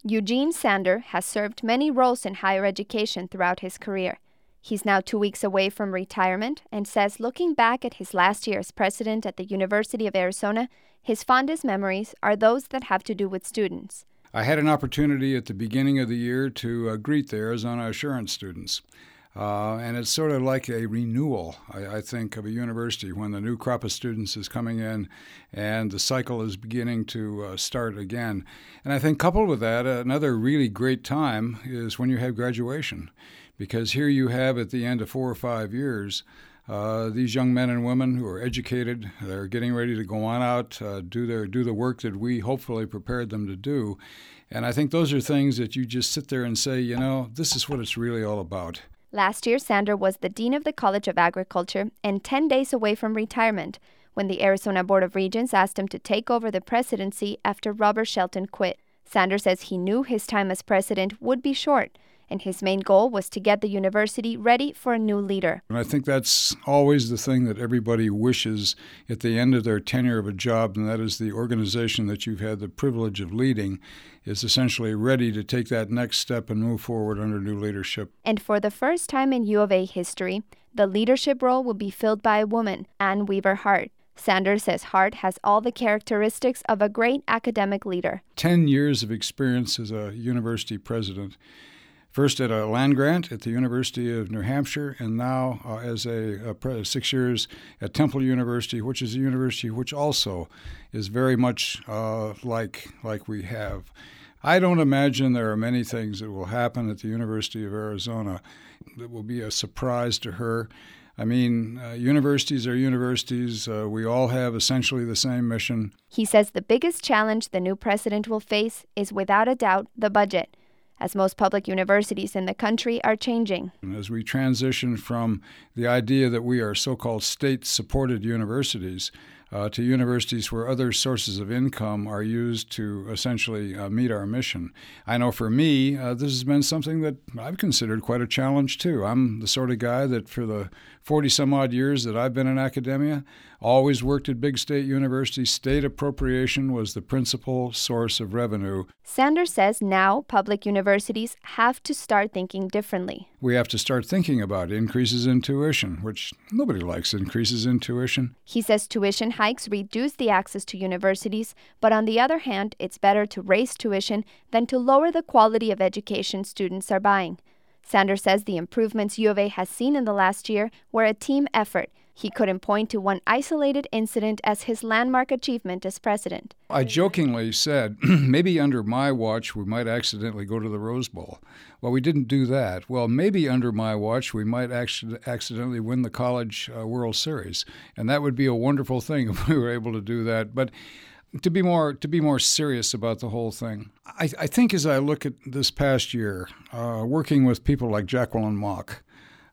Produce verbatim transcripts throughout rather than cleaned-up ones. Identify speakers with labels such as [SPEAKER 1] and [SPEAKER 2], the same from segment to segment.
[SPEAKER 1] Eugene Sander has served many roles in higher education throughout his career. He's now two weeks away from retirement and says looking back at his last year as president at the University of Arizona, his fondest memories are those that have to do with students.
[SPEAKER 2] I had an opportunity at the beginning of the year to uh, greet the Arizona Assurance students. Uh, and it's sort of like a renewal, I, I think, of a university when the new crop of students is coming in and the cycle is beginning to uh, start again. And I think coupled with that, another really great time is when you have graduation. Because here you have, at the end of four or five years, uh, these young men and women who are educated, they're getting ready to go on out, uh, do their do the work that we hopefully prepared them to do. And I think those are things that you just sit there and say, you know, this is what it's really all about.
[SPEAKER 1] Last year, Sander was the dean of the College of Agriculture and ten days away from retirement when the Arizona Board of Regents asked him to take over the presidency after Robert Shelton quit. Sander says he knew his time as president would be short, and his main goal was to get the university ready for a new leader.
[SPEAKER 2] And I think that's always the thing that everybody wishes at the end of their tenure of a job, and that is the organization that you've had the privilege of leading is essentially ready to take that next step and move forward under new leadership.
[SPEAKER 1] And for the first time in U of A history, the leadership role will be filled by a woman, Ann Weaver Hart. Sander says Hart has all the characteristics of a great academic leader.
[SPEAKER 2] Ten years of experience as a university president. First at a land grant at the University of New Hampshire, and now uh, as a, a pre- six years at Temple University, which is a university which also is very much uh, like like we have. I don't imagine there are many things that will happen at the University of Arizona that will be a surprise to her. I mean, uh, universities are universities. Uh, we all have essentially the same mission.
[SPEAKER 1] He says the biggest challenge the new president will face is, without a doubt, the budget, as most public universities in the country are changing.
[SPEAKER 2] As we transition from the idea that we are so-called state-supported universities uh, to universities where other sources of income are used to essentially uh, meet our mission. I know for me, uh, this has been something that I've considered quite a challenge too. I'm the sort of guy that for the forty-some-odd years that I've been in academia, always worked at big state universities. State appropriation was the principal source of revenue.
[SPEAKER 1] Sander says now public universities have to start thinking differently.
[SPEAKER 2] We have to start thinking about increases in tuition, which nobody likes increases in tuition.
[SPEAKER 1] He says tuition hikes reduce the access to universities, but on the other hand, it's better to raise tuition than to lower the quality of education students are buying. Sander says the improvements U of A has seen in the last year were a team effort. He couldn't point to one isolated incident as his landmark achievement as president.
[SPEAKER 2] I jokingly said, maybe under my watch we might accidentally go to the Rose Bowl. Well, we didn't do that. Well, maybe under my watch we might actually accidentally win the College uh, World Series. And that would be a wonderful thing if we were able to do that. But to be more to be more serious about the whole thing, I, I think as I look at this past year, uh, working with people like Jacqueline Mock,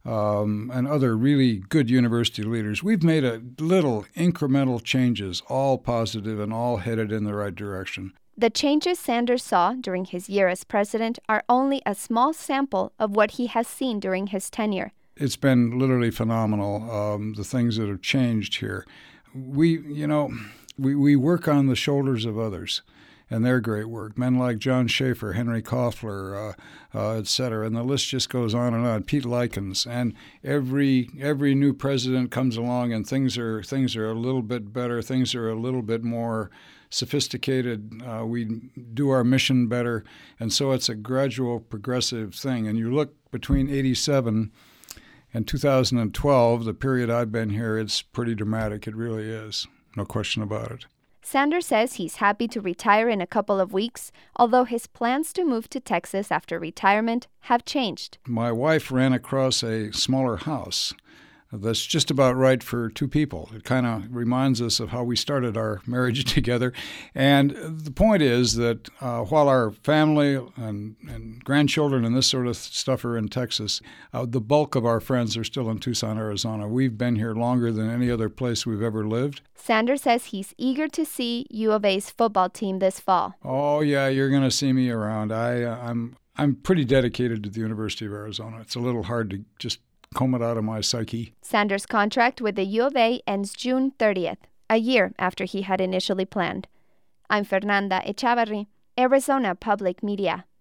[SPEAKER 2] Um, and other really good university leaders, we've made a little incremental changes, all positive and all headed in the right direction.
[SPEAKER 1] The changes Sanders saw during his year as president are only a small sample of what he has seen during his tenure.
[SPEAKER 2] It's been literally phenomenal, um, the things that have changed here. We, you know, we, we work on the shoulders of others and their great work. Men like John Schaefer, Henry Koffler, uh, uh, et cetera. And the list just goes on and on. Pete Likens. And every every new president comes along and things are things are a little bit better. Things are a little bit more sophisticated. Uh, we do our mission better. And so it's a gradual, progressive thing. And you look between eighty-seven and two thousand twelve, the period I've been here, it's pretty dramatic. It really is. No question about it.
[SPEAKER 1] Sander says he's happy to retire in a couple of weeks, although his plans to move to Texas after retirement have changed.
[SPEAKER 2] My wife ran across a smaller house that's just about right for two people. It kind of reminds us of how we started our marriage together. And the point is that uh, while our family and, and grandchildren and this sort of stuff are in Texas, uh, the bulk of our friends are still in Tucson, Arizona. We've been here longer than any other place we've ever lived.
[SPEAKER 1] Sander says he's eager to see U of A's football team this fall.
[SPEAKER 2] Oh, yeah, you're going to see me around. I, uh, I'm, I'm pretty dedicated to the University of Arizona. It's a little hard to just comb it out of my psyche.
[SPEAKER 1] Sanders' contract with the U of A ends June thirtieth, a year after he had initially planned. I'm Fernanda Echavarri, Arizona Public Media.